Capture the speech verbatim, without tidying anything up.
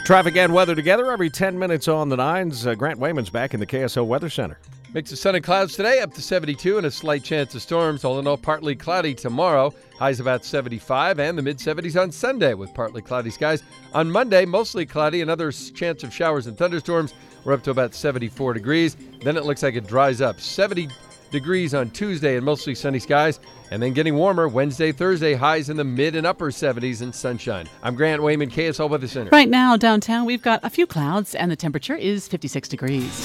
Traffic and weather together every ten minutes on the nines. Uh, Grant Wayman's back in the K S O Weather Center. Mix of sun and clouds today, up to seventy-two, and a slight chance of storms. All in all, partly cloudy tomorrow. Highs about seventy-five, and the mid-seventies on Sunday with partly cloudy skies. On Monday, mostly cloudy, another chance of showers and thunderstorms. We're up to about seventy-four degrees. Then it looks like it dries up. seventy degrees on Tuesday and mostly sunny skies. And then getting warmer Wednesday, Thursday, highs in the mid and upper seventies and sunshine. I'm Grant Wayman, K S L Weather Center. Right now, downtown, we've got a few clouds, and the temperature is fifty-six degrees.